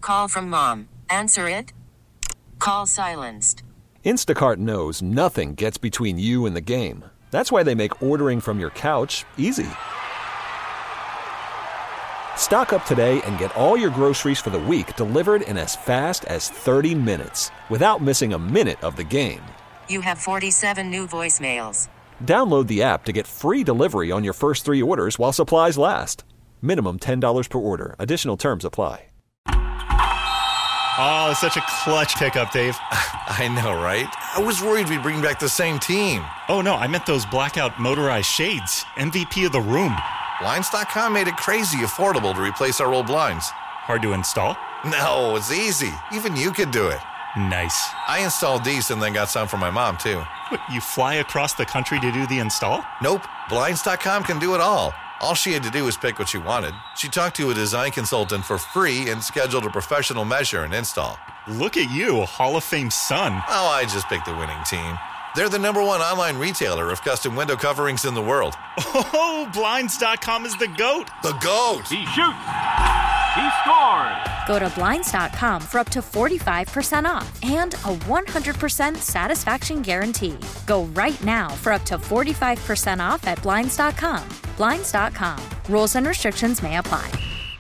Call from mom. Answer it. Call silenced. Instacart knows nothing gets between you and the game. That's why they make ordering from your couch easy. Stock up today and get all your groceries for the week delivered in as fast as 30 minutes without missing a minute of the game. You have 47 new voicemails. Download the app to get free delivery on your first 3 orders while supplies last. Minimum $10 per order. Additional terms apply. Oh, such a clutch pickup, Dave. I know, right? I was worried we'd bring back the same team. Oh, no, I meant those blackout motorized shades. MVP of the room. Blinds.com made it crazy affordable to replace our old blinds. Hard to install? No, it's easy. Even you could do it. Nice. I installed these and then got some for my mom, too. What, you fly across the country to do the install? Nope. Blinds.com can do it all. All she had to do was pick what she wanted. She talked to a design consultant for free and scheduled a professional measure and install. Look at you, Hall of Fame son. Oh, I just picked the winning team. They're the #1 online retailer of custom window coverings in the world. Oh, Blinds.com is the GOAT. The GOAT. He shoots. He scores. Go to Blinds.com for up to 45% off and a 100% satisfaction guarantee. Go right now for up to 45% off at Blinds.com. Blinds.com. Rules and restrictions may apply.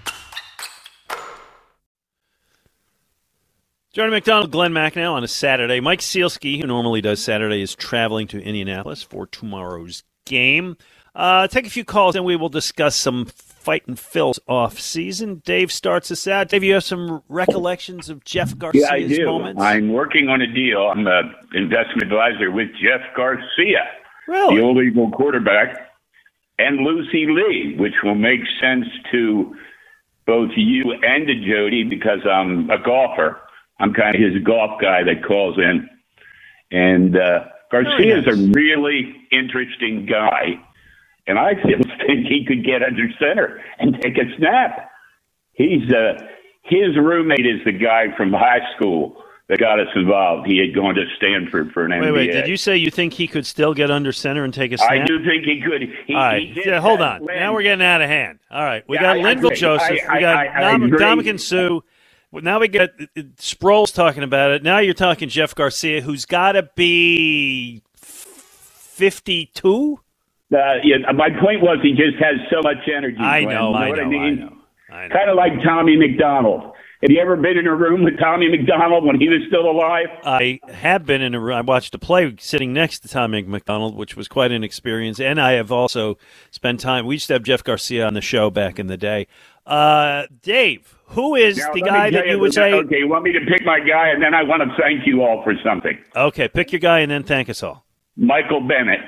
Jordan McDonald, Glenn Macnow on a Saturday. Mike Sealski, who normally does Saturday, is traveling to Indianapolis for tomorrow's game. Take a few calls, and we will discuss some Fightin' Phil's off-season. Dave starts us out. Dave, you have some recollections of Jeff Garcia's moments? I'm working on a deal. I'm an investment advisor with Jeff Garcia, Really? the old Eagle quarterback, and Lucy Lee, which will make sense to both you and to Jody because I'm a golfer. I'm kind of his golf guy that calls in. And Garcia's a really interesting guy. And I think he could get under center and take a snap. His roommate is the guy from high school that got us involved. He had gone to Stanford for an MBA. Wait, did you say you think he could still get under center and take a snap? I do think he could. All right, hold on. Now we're getting out of hand. All right, we got Linville Joseph. We got Dominican Sue. Now we got Sproles talking about it. Now you're talking Jeff Garcia, who's got to be 52? My point was he just has so much energy. I know. Kind of like Tommy McDonald. Have you ever been in a room with Tommy McDonald when he was still alive? I have been in a room. I watched a play sitting next to Tommy McDonald, which was quite an experience. And I have also spent time. We used to have Jeff Garcia on the show back in the day. Dave, who is the guy that you would say? Okay, you want me to pick my guy, and then I want to thank you all for something. Okay, pick your guy and then thank us all. Michael Bennett.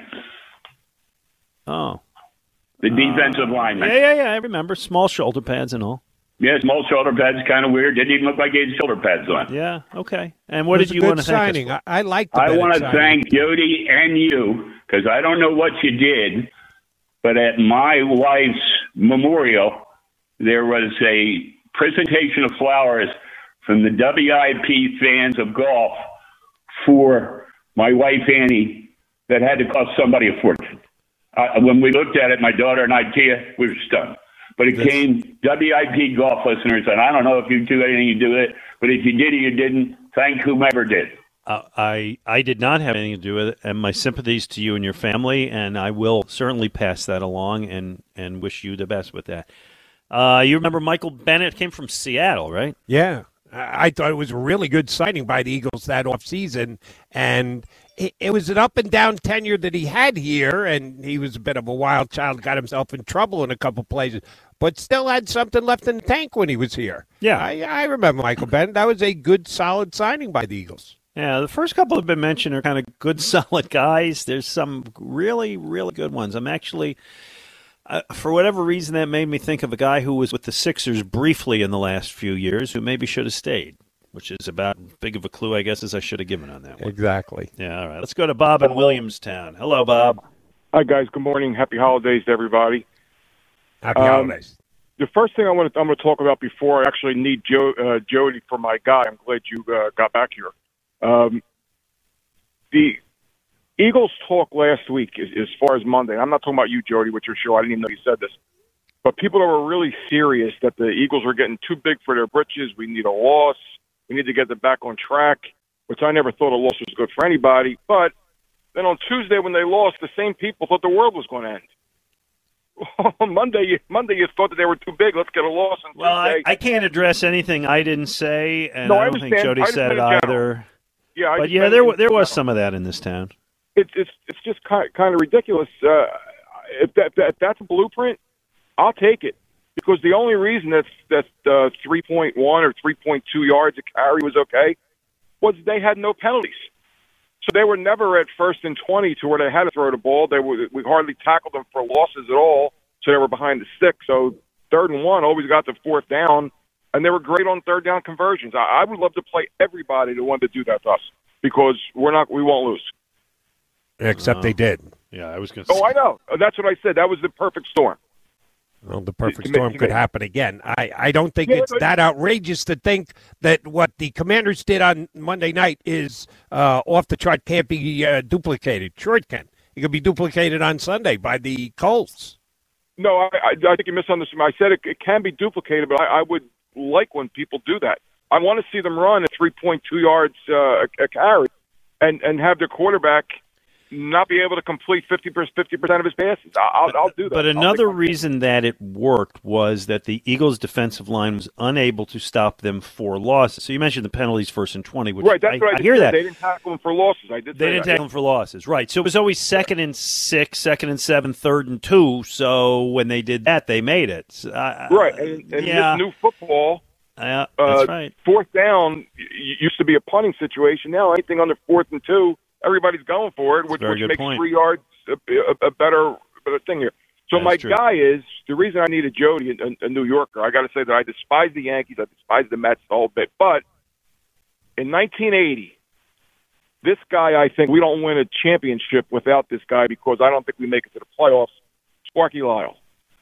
Oh. The defensive lineman. Yeah, I remember. Small shoulder pads and all. Yeah, small shoulder pads, kind of weird. Didn't even look like he had shoulder pads on. Yeah, okay. And what did you want to thank us for? I like I want to thank Jody and you, because I don't know what you did, but at my wife's memorial, there was a presentation of flowers from the WIP fans of golf for my wife, Annie, that had to cost somebody a fortune. When we looked at it, my daughter and I, Tia, we were stunned. But it came WIP golf listeners, and I don't know if you do anything to do with it, but if you did or you didn't, thank whomever did. I did not have anything to do with it, and my sympathies to you and your family, and I will certainly pass that along and wish you the best with that. You remember Michael Bennett came from Seattle, right? Yeah. I thought it was a really good signing by the Eagles that offseason, and it was an up-and-down tenure that he had here, and he was a bit of a wild child, got himself in trouble in a couple places, but still had something left in the tank when he was here. Yeah. I remember Michael Bennett. That was a good, solid signing by the Eagles. Yeah, the first couple have been mentioned are kind of good, solid guys. There's some really, really good ones. I'm actually... for whatever reason, that made me think of a guy who was with the Sixers briefly in the last few years who maybe should have stayed, which is about as big of a clue, I guess, as I should have given on that one. Exactly. Yeah, all right. Let's go to Bob in Williamstown. Hello, Bob. Hi, guys. Good morning. Happy holidays to everybody. Happy holidays. The first thing I'm going to talk about before I actually need Jody for my guy, I'm glad you got back here. The Eagles talk last week as far as Monday. I'm not talking about you, Jody, with your show. I didn't even know you said this. But people that were really serious that the Eagles were getting too big for their britches, we need a loss, we need to get them back on track, which I never thought a loss was good for anybody. But then on Tuesday when they lost, the same people thought the world was going to end. On Monday you thought that they were too big. Let's get a loss on Tuesday. I can't address anything I didn't say, and No, I I don't think understand. Jody I said it understand either. Yeah, But yeah, there was some of that in this town. It's just kind of ridiculous. If that's a blueprint, I'll take it, because the only reason that 3.1 or 3.2 yards a carry was okay was they had no penalties. So they were never at 1st and 20 to where they had to throw the ball. We hardly tackled them for losses at all, so they were behind the stick. So 3rd and 1 always got to 4th down, and they were great on 3rd down conversions. I would love to play everybody that wanted to do that to us, because we won't lose. Except they did. Yeah, I was going to say. Oh, I know. That's what I said. That was the perfect storm. Well, the perfect storm could happen again. I don't think it's that outrageous to think that what the Commanders did on Monday night is off the chart, can't be duplicated. Sure it can. It could be duplicated on Sunday by the Colts. No, I think you misunderstood me. I said it can be duplicated, but I would like when people do that. I want to see them run at 3.2 yards a carry and have their quarterback not be able to complete 50% of his passes. I'll do that. But another reason that it worked was that the Eagles' defensive line was unable to stop them for losses. So you mentioned the penalties 1st and 20, which right, that's what I hear say. that. They didn't tackle them for losses. They didn't tackle them for losses, right. So it was always 2nd and 6, 2nd and 7, 3rd and 2. So when they did that, they made it. Right, and yeah. this new football, that's right. 4th down used to be a punting situation. Now anything under 4th and 2, everybody's going for it, which makes point. 3 yards a better thing here. So That's my true. guy is, the reason I needed Jody, a New Yorker, I got to say that I despise the Yankees, I despise the Mets a whole bit. But in 1980, this guy, I think we don't win a championship without this guy, because I don't think we make it to the playoffs. Sparky Lyle.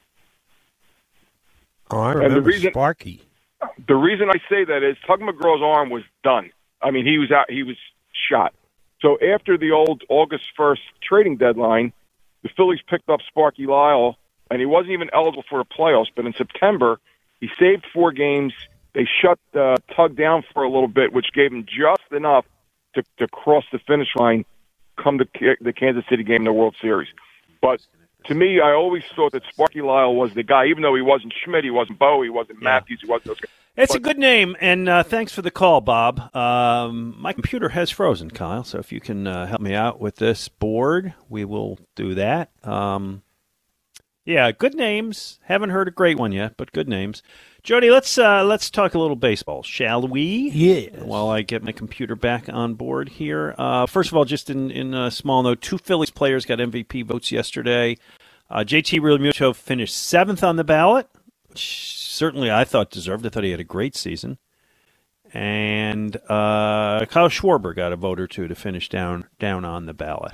Oh, I remember Sparky. The reason I say that is Tug McGraw's arm was done. I mean, he was out. He was shot. So after the old August 1st trading deadline, the Phillies picked up Sparky Lyle, and he wasn't even eligible for the playoffs. But in September, he saved 4 games. They shut Tug down for a little bit, which gave him just enough to cross the finish line come the Kansas City game in the World Series. But to me, I always thought that Sparky Lyle was the guy, even though he wasn't Schmidt, he wasn't Bowe, he wasn't Matthews, he wasn't those guys. It's a good name, and thanks for the call, Bob. My computer has frozen, Kyle, so if you can help me out with this board, we will do that. Yeah, good names. Haven't heard a great one yet, but good names. Jody, let's talk a little baseball, shall we? Yes. While I get my computer back on board here. First of all, just in a small note, 2 Phillies players got MVP votes yesterday. JT Realmuto finished 7th on the ballot. Certainly, I thought deserved. I thought he had a great season. And Kyle Schwarber got a vote or two to finish down on the ballot.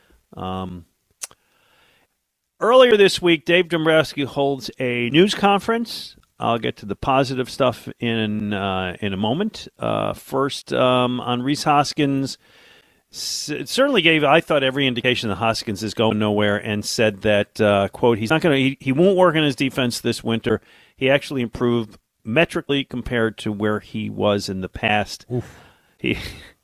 Earlier this week, Dave Dombrowski holds a news conference. I'll get to the positive stuff in a moment. First, on Rhys Hoskins, it certainly gave, I thought, every indication that Hoskins is going nowhere, and said that, quote, he won't work on his defense this winter. He actually improved metrically compared to where he was in the past. It's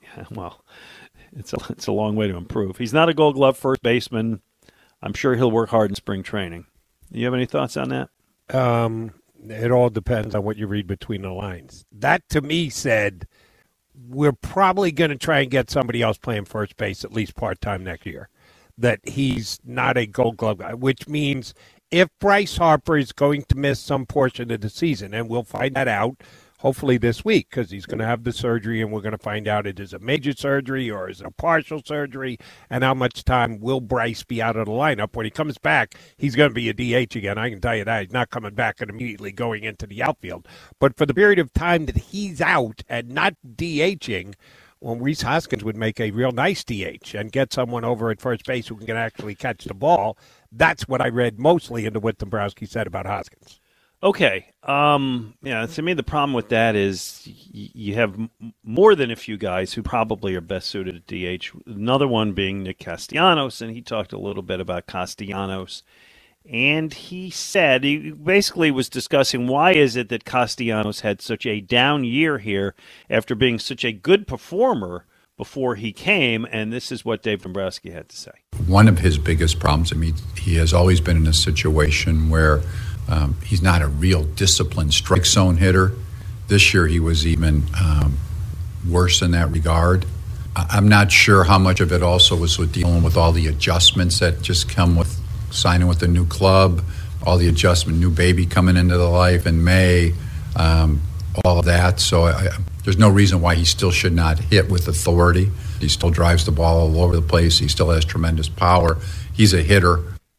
a long way to improve. He's not a Gold Glove first baseman. I'm sure he'll work hard in spring training. You have any thoughts on that? It all depends on what you read between the lines. That, to me, said we're probably going to try and get somebody else playing first base at least part-time next year, that he's not a Gold Glove guy, which means if Bryce Harper is going to miss some portion of the season, and we'll find that out hopefully this week, because he's going to have the surgery, and we're going to find out it is a major surgery or is it a partial surgery, and how much time will Bryce be out of the lineup. When he comes back, he's going to be a DH again. I can tell you that. He's not coming back and immediately going into the outfield. But for the period of time that he's out and not DHing, well, Rhys Hoskins would make a real nice DH and get someone over at first base who can actually catch the ball. That's what I read mostly into what Dombrowski said about Hoskins. Okay. To me, the problem with that is you have more than a few guys who probably are best suited at DH. Another one being Nick Castellanos, and he talked a little bit about Castellanos And he said, he basically was discussing why is it that Castellanos had such a down year here after being such a good performer before he came, and this is what Dave Dombrowski had to say. One of his biggest problems, he has always been in a situation where he's not a real disciplined strike zone hitter. This year he was even worse in that regard. I'm not sure how much of it also was with dealing with all the adjustments that just come with signing with a new club, all the adjustment, new baby coming into the life in May, all of that. So there's no reason why he still should not hit with authority. He still drives the ball all over the place. He still has tremendous power. He's a hitter.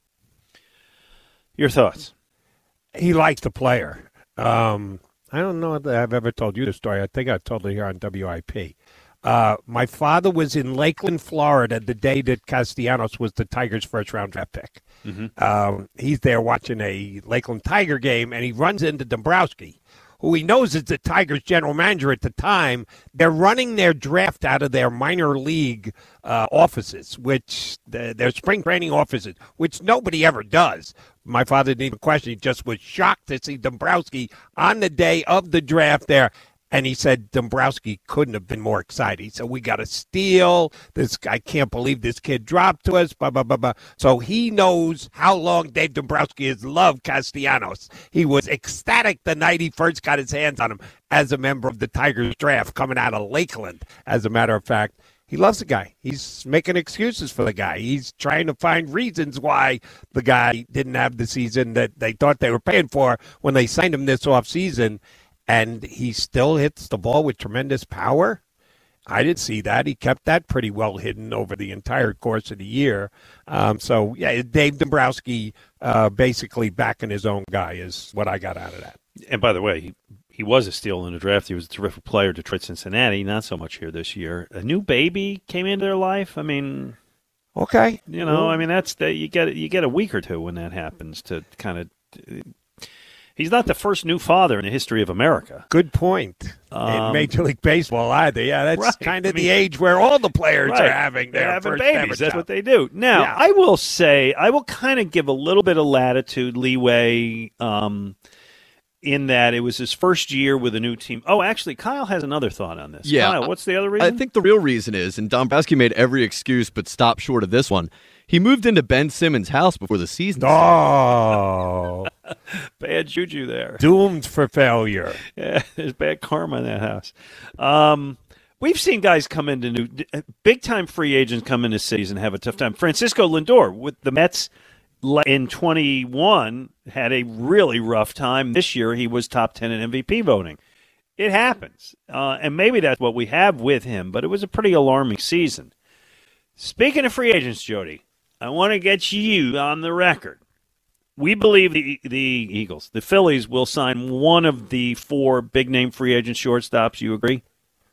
Your thoughts? He likes the player. I don't know that I've ever told you the story. I think I told it here on WIP. My father was in Lakeland, Florida, the day that Castellanos was the Tigers' first-round draft pick. Mm-hmm. He's there watching a Lakeland Tiger game, and he runs into Dombrowski, who he knows is the Tigers' general manager at the time. They're running their draft out of their minor league offices, which their spring training offices, which nobody ever does. My father didn't even question. He just was shocked to see Dombrowski on the day of the draft there. And he said Dombrowski couldn't have been more excited. He said, we got a steal. I can't believe this kid dropped to us, blah, blah, blah, blah. So he knows how long Dave Dombrowski has loved Castellanos. He was ecstatic the night he first got his hands on him as a member of the Tigers draft coming out of Lakeland, as a matter of fact. He loves the guy. He's making excuses for the guy. He's trying to find reasons why the guy didn't have the season that they thought they were paying for when they signed him this offseason. And he still hits the ball with tremendous power. I didn't see that. He kept that pretty well hidden over the entire course of the year. So, yeah, Dave Dombrowski basically backing his own guy is what I got out of that. And by the way, he was a steal in the draft. He was a terrific player, Detroit, Cincinnati, not so much here this year. A new baby came into their life. I mean, okay. You know, I mean, you get a week or two when that happens to kind of he's not the first new father in the history of America. Good point. In Major League Baseball either. Yeah, that's right. Kind of the age where all the players are having their first babies. That's what they do. Now, yeah. I will say, I will kind of give a little bit of latitude, leeway, in that it was his first year with a new team. Oh, actually, Kyle has another thought on this. Yeah. Kyle, what's the other reason? I think the real reason is, and Dombrowski made every excuse but stopped short of this one, he moved into Ben Simmons' house before the season started. Oh. Bad juju there. Doomed for failure. Yeah, there's bad karma in that house. We've seen guys come into big-time free agents come into cities and have a tough time. Francisco Lindor with the Mets in 21 had a really rough time. This year he was top 10 in MVP voting. It happens. And maybe that's what we have with him, but it was a pretty alarming season. Speaking of free agents, Jody, I want to get you on the record. We believe the Eagles, the Phillies, will sign one of the 4 big-name free agent shortstops. You agree?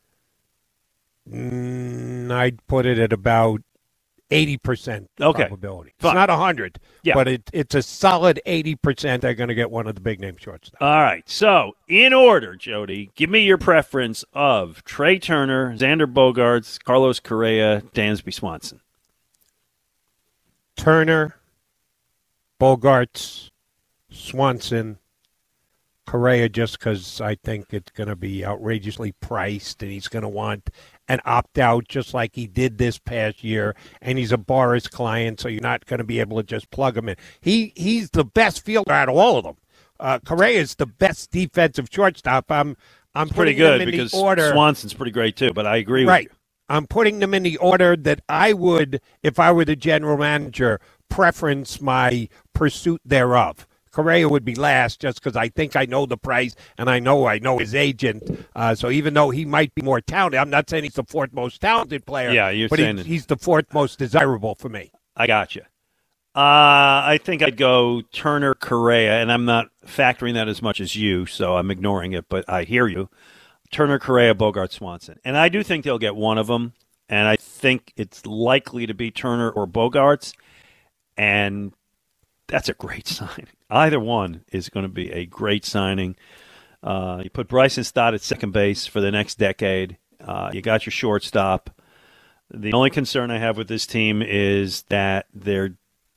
I'd put it at about 80% probability. Fine. It's not 100, yeah. But it's a solid 80% they're going to get one of the big-name shortstops. All right. So, in order, Jody, give me your preference of Trey Turner, Xander Bogaerts, Carlos Correa, Dansby Swanson. Turner, Bogaerts, Swanson, Correa, just because I think it's going to be outrageously priced and he's going to want an opt-out just like he did this past year, and he's a Boris client, so you're not going to be able to just plug him in. He's the best fielder out of all of them. Correa is the best defensive shortstop. I'm pretty good because Swanson's pretty great too, but I agree with you. I'm putting them in the order that I would, if I were the general manager, preference my pursuit thereof. Correa would be last just because I think I know the price and I know his agent. So even though he might be more talented, I'm not saying he's the 4th most talented player. Yeah, but he's the 4th most desirable for me. I got you. I think I'd go Turner, Correa, and I'm not factoring that as much as you, so I'm ignoring it, but I hear you. Turner, Correa, Bogaerts, Swanson. And I do think they'll get one of them, and I think it's likely to be Turner or Bogaerts, and that's a great signing. Either one is going to be a great signing. You put Bryson Stott at second base for the next decade. You got your shortstop. The only concern I have with this team is that their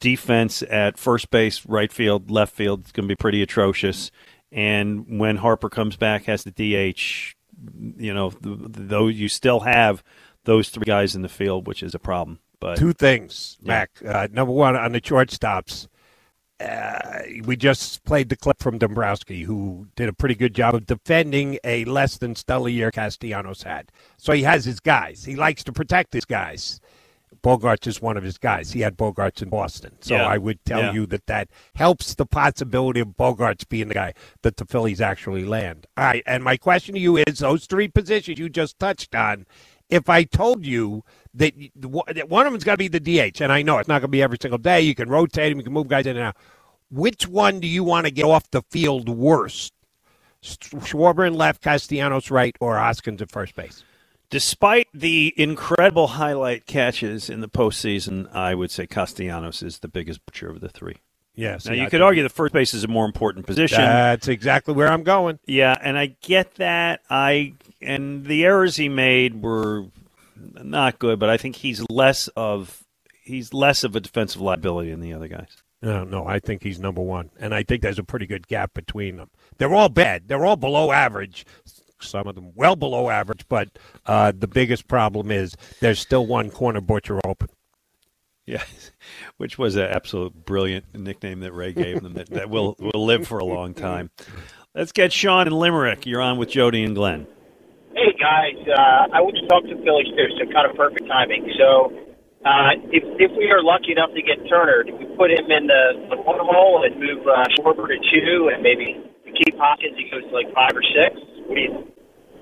defense at first base, right field, left field is going to be pretty atrocious. And when Harper comes back, has the DH, though you still have those three guys in the field, which is a problem. But two things, Mac. Number one, on the shortstops, we just played the clip from Dombrowski, who did a pretty good job of defending a less than stellar year Castellanos had. So he has his guys. He likes to protect his guys. Bogarts is one of his guys. He had Bogarts in Boston. So I would tell you that helps the possibility of Bogarts being the guy that the Phillies actually land. All right, and my question to you is, those three positions you just touched on, if I told you that one of them's got to be the DH, and I know it's not going to be every single day, you can rotate him, you can move guys in and out, which one do you want to get off the field worst? Schwarber in left, Castellanos right, or Hoskins at first base? Despite the incredible highlight catches in the postseason, I would say Castellanos is the biggest butcher of the three. Yes. Now, you could argue the first base is a more important position. That's exactly where I'm going. Yeah, and I get that. And the errors he made were not good, but I think he's less of a defensive liability than the other guys. No, I think he's number one, and I think there's a pretty good gap between them. They're all bad. They're all below average. Some of them well below average, but the biggest problem is there's still one corner butcher open. Yeah, which was an absolute brilliant nickname that Ray gave them that will live for a long time. Let's get Sean in Limerick. You're on with Jody and Glenn. Hey, guys. I want to talk to Phillies, too, so kind of perfect timing. So if we are lucky enough to get Turner, do we put him in the one hole and move Schwarber to 2 and maybe keep Hopkins, he goes to like 5 or 6? What do you think?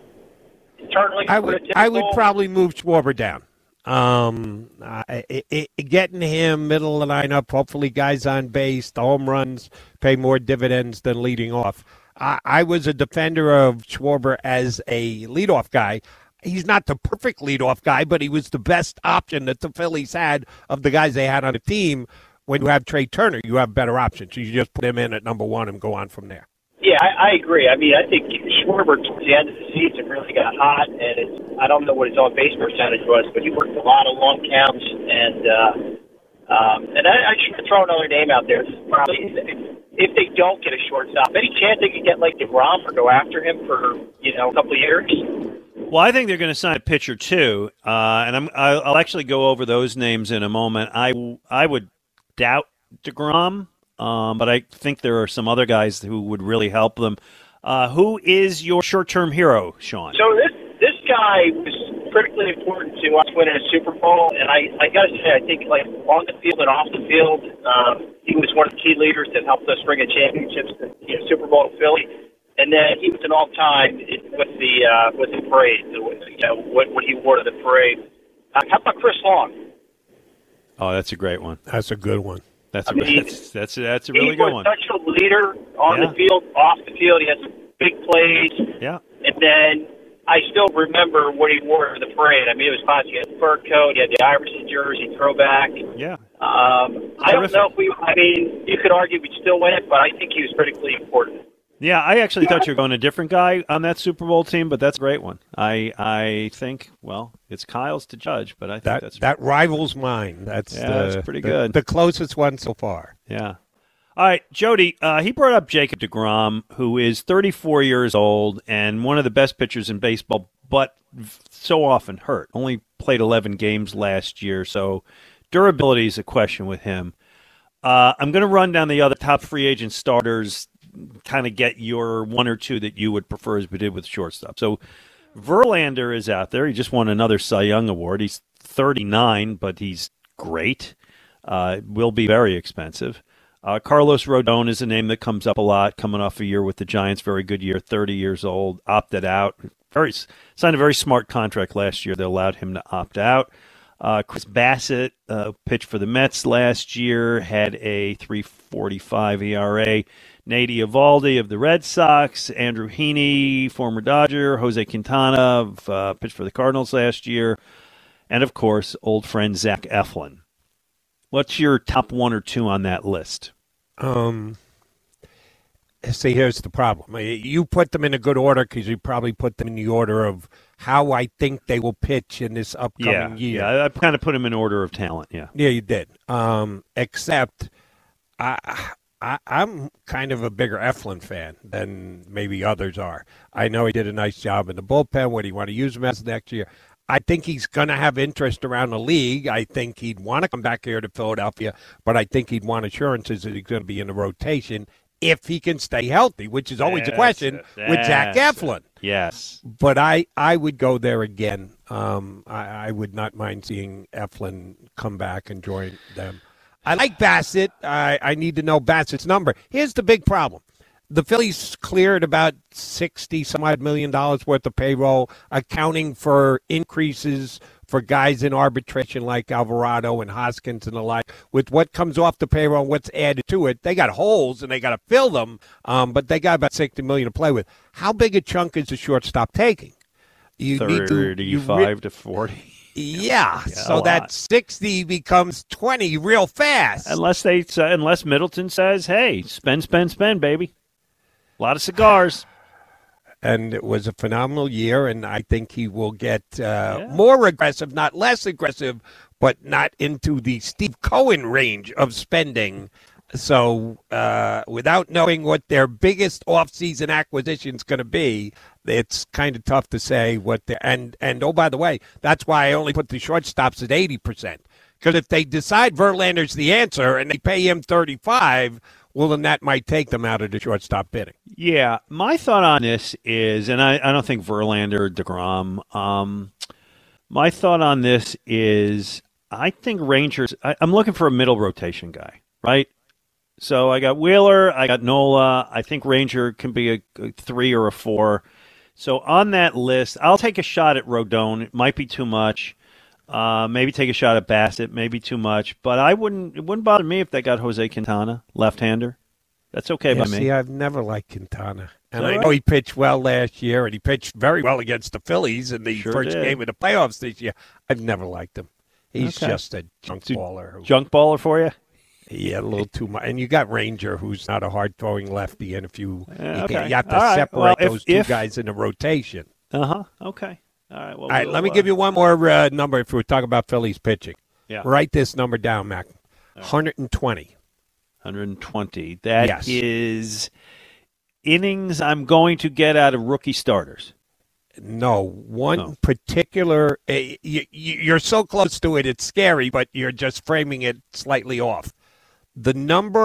I would probably move Schwarber down. Getting him middle of the lineup, hopefully guys on base, the home runs pay more dividends than leading off. I was a defender of Schwarber as a leadoff guy. He's not the perfect leadoff guy, but he was the best option that the Phillies had of the guys they had on the team. When you have Trey Turner, you have better options. You just put him in at number 1 and go on from there. Yeah, I agree. I mean, I think Schwarber towards the end of the season really got hot, and I don't know what his on-base percentage was, but he worked a lot of long counts, and I should throw another name out there. Probably, if they don't get a shortstop, any chance they could get like DeGrom or go after him for a couple of years? Well, I think they're going to sign a pitcher too, and I'll actually go over those names in a moment. I would doubt DeGrom. But I think there are some other guys who would really help them. Who is your short-term hero, Sean? So this guy was critically important to us winning a Super Bowl, and I got to say, I think like on the field and off the field, he was one of the key leaders that helped us bring a championship to Super Bowl to Philly. And then he was an all-time with the parade, what he wore to the parade. How about Chris Long? Oh, that's a great one. That's a good one. That's a really good one. He was such a leader on the field, off the field. He had some big plays. Yeah. And then I still remember what he wore to the parade. I mean, it was classic. He had the fur coat. He had the Iverson jersey, throwback. Yeah. I don't know if you could argue we'd still win it, but I think he was critically important. Yeah, I actually thought you were going a different guy on that Super Bowl team, but that's a great one. I think, well, it's Kyle's to judge, but I think that rivals mine. That's pretty good. The closest one so far. Yeah. All right, Jody, he brought up Jacob deGrom, who is 34 years old and one of the best pitchers in baseball, but so often hurt. Only played 11 games last year, so durability is a question with him. I'm going to run down the other top free agent starters, kind of get your one or two that you would prefer, as we did with shortstop. So Verlander is out there. He just won another Cy Young Award. He's 39, but he's great. Will be very expensive. Carlos Rodon is a name that comes up a lot, coming off a year with the Giants, very good year, 30 years old, opted out. Signed a very smart contract last year that allowed him to opt out. Chris Bassett pitched for the Mets last year, had a 3.45 ERA. Nate Eovaldi of the Red Sox, Andrew Heaney, former Dodger, Jose Quintana pitched for the Cardinals last year, and, of course, old friend Zach Eflin. What's your top one or two on that list? See, here's the problem. You put them in a good order because you probably put them in the order of how I think they will pitch in this upcoming year. Yeah, I kind of put him in order of talent, yeah. Yeah, you did. Except I'm kind of a bigger Eflin fan than maybe others are. I know he did a nice job in the bullpen. What do you want to use him as next year? I think he's going to have interest around the league. I think he'd want to come back here to Philadelphia, but I think he'd want assurances that he's going to be in the rotation if he can stay healthy, which is always a question with Zach Eflin. Yes. But I would go there again. I would not mind seeing Eflin come back and join them. I like Bassett. I need to know Bassett's number. Here's the big problem. The Phillies cleared about $60-some-odd million worth of payroll, accounting for increases for guys in arbitration like Alvarado and Hoskins and the like. With what comes off the payroll and what's added to it, they got holes and they got to fill them, but they got about $60 million to play with. How big a chunk is the shortstop taking? You 35 to 40. Yeah, so that 60 becomes 20 real fast. Unless Middleton says, hey, spend, baby. A lot of cigars. And it was a phenomenal year, and I think he will get more aggressive, not less aggressive, but not into the Steve Cohen range of spending. So without knowing what their biggest offseason acquisition is going to be, it's kind of tough to say what they're – and oh, by the way, that's why I only put the shortstops at 80%. Because if they decide Verlander's the answer and they pay him $35, well, then that might take them out of the shortstop bidding. Yeah, my thought on this is, and I don't think Verlander, DeGrom, my thought on this is I think Rangers, I'm looking for a middle rotation guy, right? So I got Wheeler, I got Nola. I think Ranger can be a 3 or a 4. So on that list, I'll take a shot at Rodon. It might be too much. Maybe take a shot at Bassett, maybe too much. But it wouldn't bother me if they got Jose Quintana, left-hander. That's okay by me. See, I've never liked Quintana. And I know he pitched well last year, and he pitched very well against the Phillies in the first game of the playoffs this year. I've never liked him. He's just a junk baller. Junk baller for you? Yeah, a little too much. And you got Ranger, who's not a hard-throwing lefty, and if you have to All separate those two guys in the rotation. Okay. All right, let me give you one more number if we're talking about Phillies pitching. Yeah. Write this number down, Mac. 120. 120. That is innings I'm going to get out of rookie starters. No, one particular you're so close to it, it's scary, but you're just framing it slightly off. The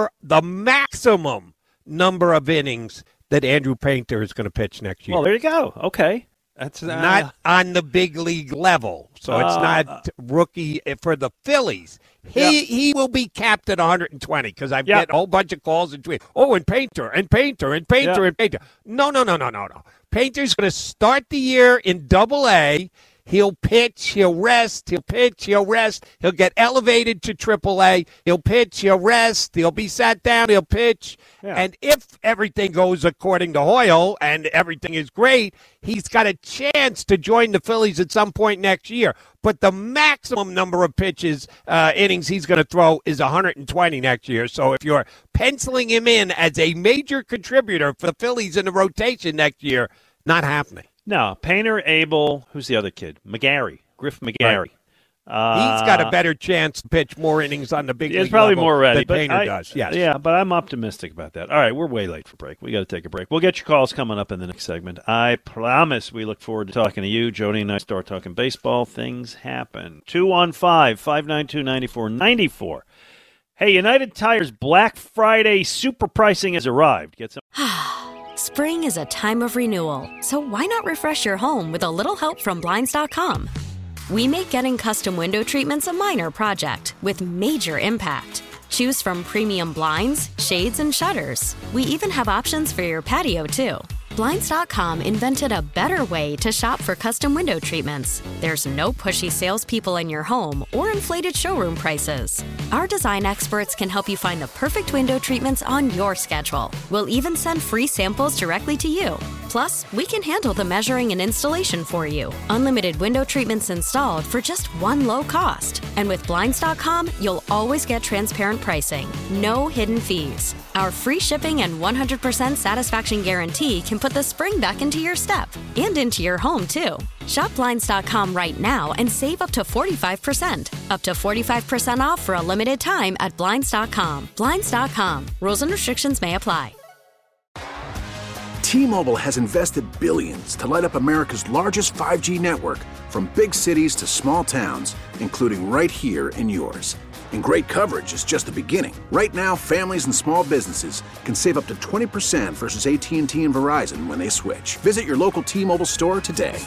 maximum number of innings that Andrew Painter is going to pitch next year. Well, there you go. Okay. That's not on the big league level, so it's not rookie for the Phillies. He will be capped at 120 because I've get a whole bunch of calls and tweets. Oh, and Painter, and Painter, and Painter, and Painter. No. Painter's going to start the year in Double-A. He'll pitch, he'll rest, he'll pitch, he'll rest. He'll get elevated to Triple-A. He'll pitch, he'll rest, he'll be sat down, he'll pitch. Yeah. And if everything goes according to Hoyle and everything is great, he's got a chance to join the Phillies at some point next year. But the maximum number of innings he's going to throw is 120 next year. So if you're penciling him in as a major contributor for the Phillies in the rotation next year, not happening. No, Painter, Abel, who's the other kid? Griff McGarry. Right. He's got a better chance to pitch more innings on the big league He's probably level more ready, than Painter does. Yes. Yeah, but I'm optimistic about that. All right, we're way late for break. We got to take a break. We'll get your calls coming up in the next segment. I promise we look forward to talking to you. Jody and I start talking baseball. Things happen. 215-592-9494. Hey, United Tire's Black Friday super pricing has arrived. Get some. Spring is a time of renewal, so why not refresh your home with a little help from Blinds.com? We make getting custom window treatments a minor project with major impact. Choose from premium blinds, shades, and shutters. We even have options for your patio, too. Blinds.com invented a better way to shop for custom window treatments. There's no pushy salespeople in your home or inflated showroom prices. Our design experts can help you find the perfect window treatments on your schedule. We'll even send free samples directly to you. Plus, we can handle the measuring and installation for you. Unlimited window treatments installed for just one low cost. And with Blinds.com, you'll always get transparent pricing. No hidden fees. Our free shipping and 100% satisfaction guarantee can put the spring back into your step and into your home, too. Shop Blinds.com right now and save up to 45%. Up to 45% off for a limited time at Blinds.com. Blinds.com. Rules and restrictions may apply. T-Mobile has invested billions to light up America's largest 5G network, from big cities to small towns, including right here in yours. And great coverage is just the beginning. Right now, families and small businesses can save up to 20% versus AT&T and Verizon when they switch. Visit your local T-Mobile store today.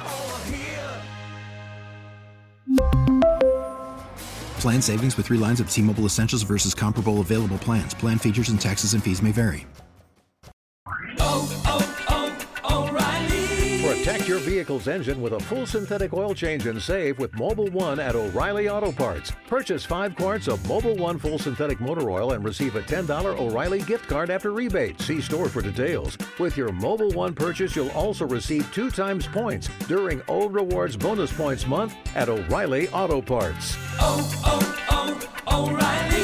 Plan savings with 3 lines of T-Mobile Essentials versus comparable available plans. Plan features and taxes and fees may vary. Protect your vehicle's engine with a full synthetic oil change and save with Mobil 1 at O'Reilly Auto Parts. Purchase 5 quarts of Mobil 1 full synthetic motor oil and receive a $10 O'Reilly gift card after rebate. See store for details. With your Mobil 1 purchase, you'll also receive 2 times points during O Rewards Bonus Points Month at O'Reilly Auto Parts. O'Reilly